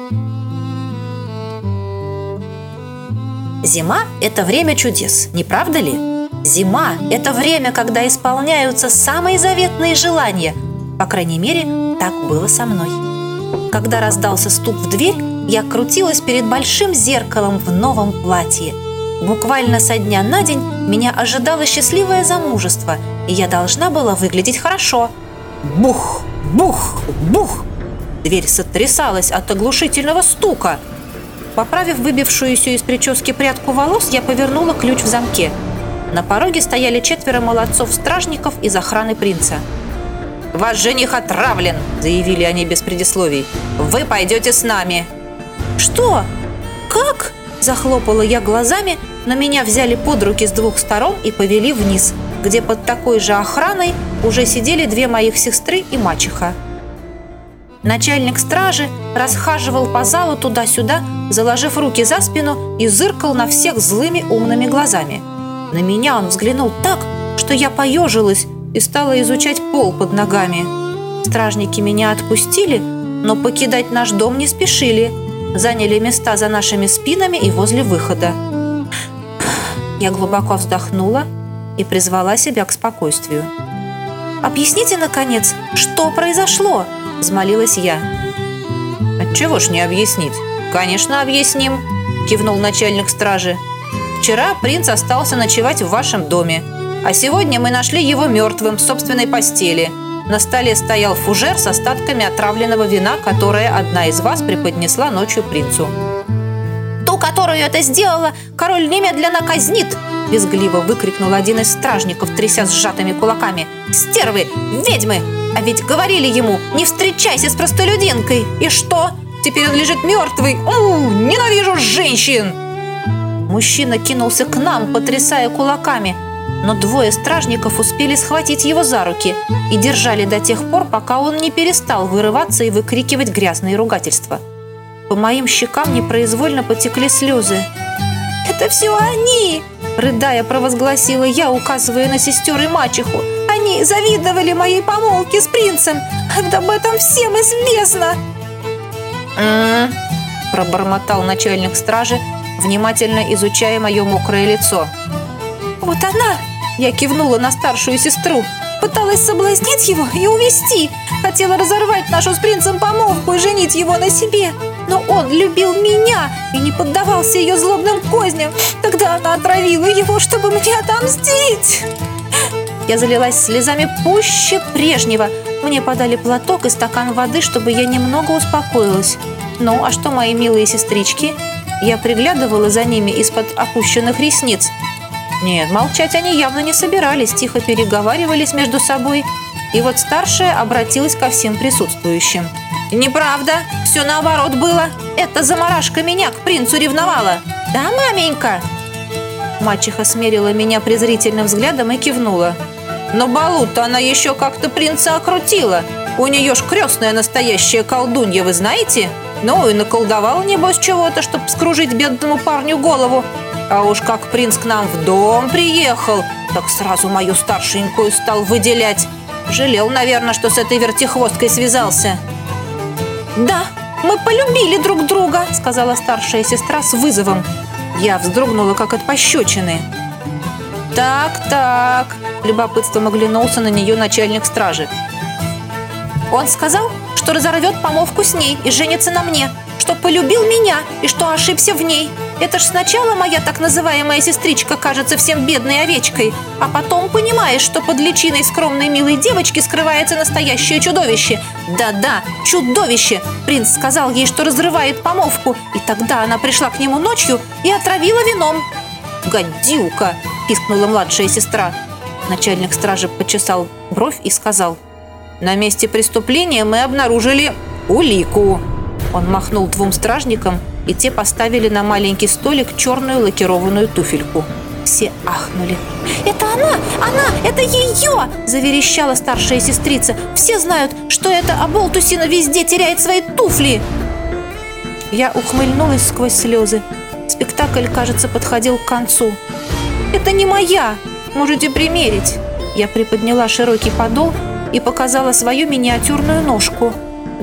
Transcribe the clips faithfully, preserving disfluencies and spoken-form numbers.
Зима – это время чудес, не правда ли? Зима – это время, когда исполняются самые заветные желания. По крайней мере, так было со мной. Когда раздался стук в дверь, я крутилась перед большим зеркалом в новом платье. Буквально со дня на день меня ожидало счастливое замужество, и я должна была выглядеть хорошо. Бух, бух, бух! Дверь сотрясалась от оглушительного стука. Поправив выбившуюся из прически прядку волос, я повернула ключ в замке. На пороге стояли четверо молодцов-стражников из охраны принца. «Ваш жених отравлен!» – заявили они без предисловий. «Вы пойдете с нами!» «Что? Как?» – захлопала я глазами, но меня взяли под руки с двух сторон и повели вниз, где под такой же охраной уже сидели две моих сестры и мачеха. Начальник стражи расхаживал по залу туда-сюда, заложив руки за спину, и зыркал на всех злыми умными глазами. На меня он взглянул так, что я поежилась и стала изучать пол под ногами. Стражники меня отпустили, но покидать наш дом не спешили. Заняли места за нашими спинами и возле выхода. Я глубоко вздохнула и призвала себя к спокойствию. «Объясните, наконец, что произошло?» – взмолилась я. «Отчего ж не объяснить? Конечно, объясним», – кивнул начальник стражи. «Вчера принц остался ночевать в вашем доме, а сегодня мы нашли его мертвым в собственной постели. На столе стоял фужер с остатками отравленного вина, которое одна из вас преподнесла ночью принцу». «Ту, которую это сделала, король немедленно казнит!» – визгливо выкрикнул один из стражников, тряся сжатыми кулаками. «Стервы! Ведьмы! А ведь говорили ему, не встречайся с простолюдинкой! И что? Теперь он лежит мертвый! У, ненавижу женщин!» Мужчина кинулся к нам, потрясая кулаками, но двое стражников успели схватить его за руки и держали до тех пор, пока он не перестал вырываться и выкрикивать грязные ругательства. По моим щекам непроизвольно потекли слезы. «Это все они!» – рыдая, провозгласила я, указывая на сестер и мачеху. «Они завидовали моей помолвке с принцем! Об этом всем известно!» «М-м-м», пробормотал начальник стражи, внимательно изучая мое мокрое лицо. «Вот она!» – я кивнула на старшую сестру. «Пыталась соблазнить его и увести. Хотела разорвать нашу с принцем помолвку и женить его на себе. Но он любил меня и не поддавался ее злобным козням. Тогда она отравила его, чтобы мне отомстить!» Я залилась слезами пуще прежнего. Мне подали платок и стакан воды, чтобы я немного успокоилась. «Ну, а что мои милые сестрички?» Я приглядывала за ними из-под опущенных ресниц. Нет, молчать они явно не собирались, тихо переговаривались между собой. И вот старшая обратилась ко всем присутствующим. «Неправда, все наоборот было. Эта заморашка меня к принцу ревновала. Да, маменька?» Мачеха смерила меня презрительным взглядом и кивнула. «На балу-то она еще как-то принца окрутила. У нее ж крестная настоящая колдунья, вы знаете? Ну и наколдовала, небось, чего-то, чтоб скружить бедному парню голову. А уж как принц к нам в дом приехал, так сразу мою старшенькую стал выделять. Жалел, наверное, что с этой вертихвосткой связался». «Да, мы полюбили друг друга», — сказала старшая сестра с вызовом. Я вздрогнула, как от пощечины. «Так, так», — любопытством оглянулся на нее начальник стражи. «Он сказал, что разорвет помолвку с ней и женится на мне, что полюбил меня и что ошибся в ней. Это ж сначала моя так называемая сестричка кажется всем бедной овечкой, а потом понимаешь, что под личиной скромной милой девочки скрывается настоящее чудовище. Да-да, чудовище! Принц сказал ей, что разрывает помолвку, и тогда она пришла к нему ночью и отравила вином». «Гадюка!» – пискнула младшая сестра. Начальник стражи почесал бровь и сказал: «На месте преступления мы обнаружили улику». Он махнул двум стражникам, и те поставили на маленький столик черную лакированную туфельку. Все ахнули. «Это она! Она! Это ее!» – заверещала старшая сестрица. «Все знают, что эта оболтусина везде теряет свои туфли!» Я ухмыльнулась сквозь слезы. Спектакль, кажется, подходил к концу. «Это не моя! Можете примерить!» Я приподняла широкий подол и показала свою миниатюрную ножку.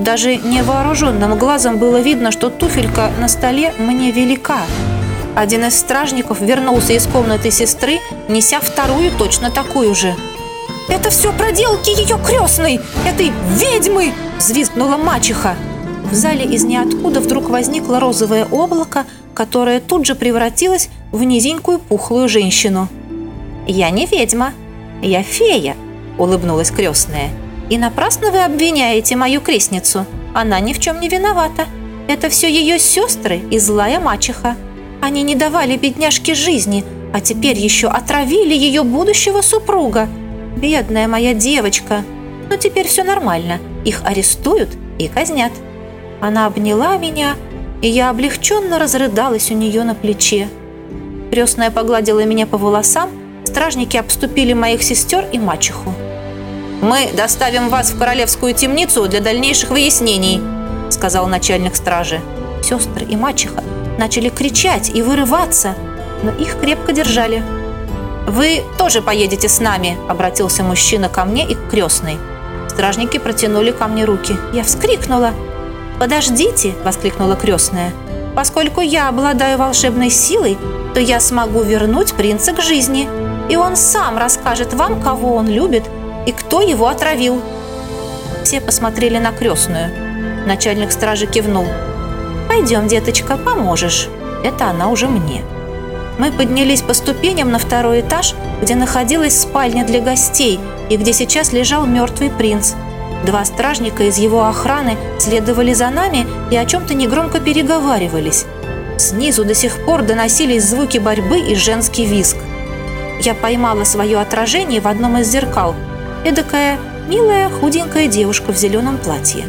Даже невооруженным глазом было видно, что туфелька на столе мне велика. Один из стражников вернулся из комнаты сестры, неся вторую точно такую же. «Это все проделки ее крестной, этой ведьмы!» – взвизгнула мачеха. В зале из ниоткуда вдруг возникло розовое облако, которое тут же превратилось в низенькую пухлую женщину. «Я не ведьма, я фея», – улыбнулась крестная. «И напрасно вы обвиняете мою крестницу. Она ни в чем не виновата. Это все ее сестры и злая мачеха. Они не давали бедняжке жизни, а теперь еще отравили ее будущего супруга. Бедная моя девочка. Но теперь все нормально. Их арестуют и казнят». Она обняла меня, и я облегченно разрыдалась у нее на плече. Крестная погладила меня по волосам, стражники обступили моих сестер и мачеху. «Мы доставим вас в королевскую темницу для дальнейших выяснений», — сказал начальник стражи. Сестры и мачеха начали кричать и вырываться, но их крепко держали. «Вы тоже поедете с нами», — обратился мужчина ко мне и к крестной. Стражники протянули ко мне руки. Я вскрикнула. «Подождите!» – воскликнула крестная. «Поскольку я обладаю волшебной силой, то я смогу вернуть принца к жизни, и он сам расскажет вам, кого он любит и кто его отравил». Все посмотрели на крестную. Начальник стражи кивнул. «Пойдем, деточка, поможешь». Это она уже мне. Мы поднялись по ступеням на второй этаж, где находилась спальня для гостей и где сейчас лежал мертвый принц. Два стражника из его охраны следовали за нами и о чем-то негромко переговаривались. Снизу до сих пор доносились звуки борьбы и женский визг. Я поймала свое отражение в одном из зеркал. Эдакая милая худенькая девушка в зеленом платье.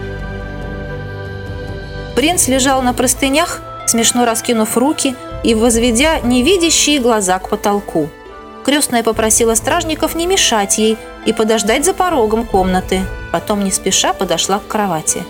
Принц лежал на простынях, смешно раскинув руки и возведя невидящие глаза к потолку. Крестная попросила стражников не мешать ей и подождать за порогом комнаты. Потом не спеша подошла к кровати.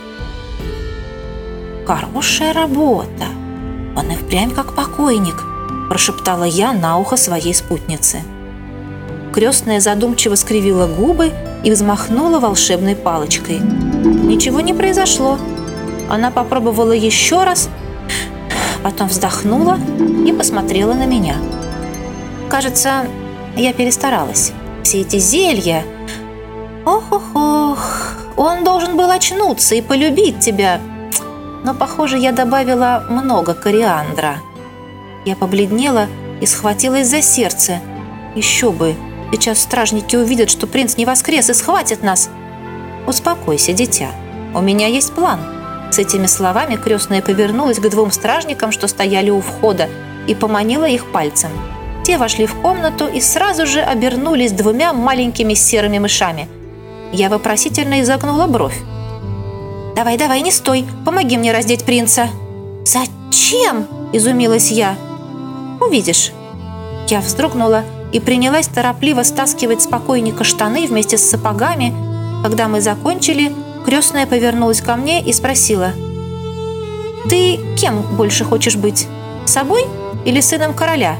«Хорошая работа! Он и впрямь как покойник», – прошептала я на ухо своей спутнице. Крестная задумчиво скривила губы и взмахнула волшебной палочкой. Ничего не произошло. Она попробовала еще раз, потом вздохнула и посмотрела на меня. «Кажется, я перестаралась. Все эти зелья... Ох-ох-ох, он должен был очнуться и полюбить тебя. Но, похоже, я добавила много кориандра». Я побледнела и схватилась за сердце. Еще бы, сейчас стражники увидят, что принц не воскрес и схватят нас. «Успокойся, дитя, у меня есть план». С этими словами крестная повернулась к двум стражникам, что стояли у входа, и поманила их пальцем. Те вошли в комнату и сразу же обернулись двумя маленькими серыми мышами. Я вопросительно изогнула бровь. «Давай, давай, не стой, помоги мне раздеть принца». «Зачем?» – изумилась я. «Увидишь». Я вздрогнула и принялась торопливо стаскивать с покойника штаны вместе с сапогами. Когда мы закончили, крестная повернулась ко мне и спросила: «Ты кем больше хочешь быть? Собой или сыном короля?»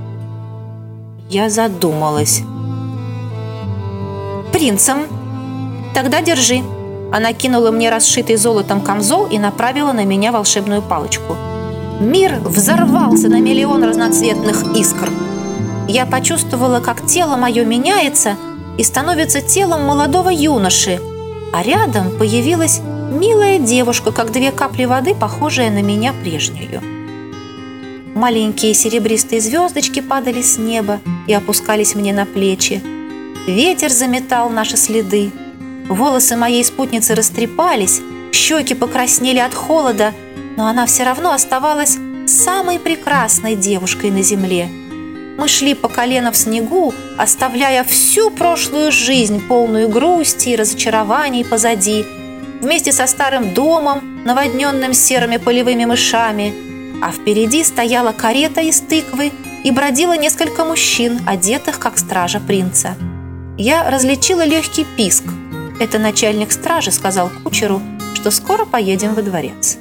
Я задумалась. «Принцем». «Тогда держи». Она кинула мне расшитый золотом камзол и направила на меня волшебную палочку. Мир взорвался на миллион разноцветных искр. Я почувствовала, как тело мое меняется и становится телом молодого юноши, а рядом появилась милая девушка, как две капли воды, похожая на меня прежнюю. Маленькие серебристые звездочки падали с неба и опускались мне на плечи. Ветер заметал наши следы. Волосы моей спутницы растрепались, щеки покраснели от холода, но она все равно оставалась самой прекрасной девушкой на земле. Мы шли по колено в снегу, оставляя всю прошлую жизнь, полную грусти и разочарований позади, вместе со старым домом, наводненным серыми полевыми мышами. А впереди стояла карета из тыквы и бродило несколько мужчин, одетых как стража принца. Я различила легкий писк. Это начальник стражи сказал кучеру, что скоро поедем во дворец.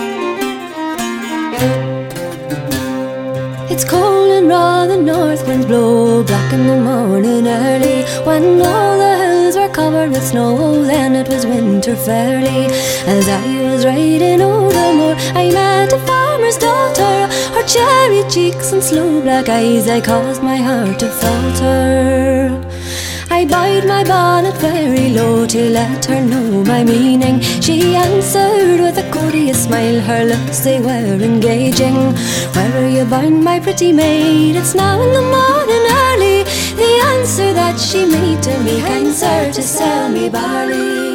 It's cold and raw, the north wind's blow black in the morning early, when all the hills were covered with snow. Then it was winter fairly. As I was riding o'er the moor, I met a farmer's daughter. Her cherry cheeks and sloe black eyes, I caused my heart to falter. I bowed my bonnet very low to let her know my meaning. She answered with a courteous smile, her looks they were engaging. Where are you bound, my pretty maid? It's now in the morning early. The answer that she made to me, kind sir, to sell me barley.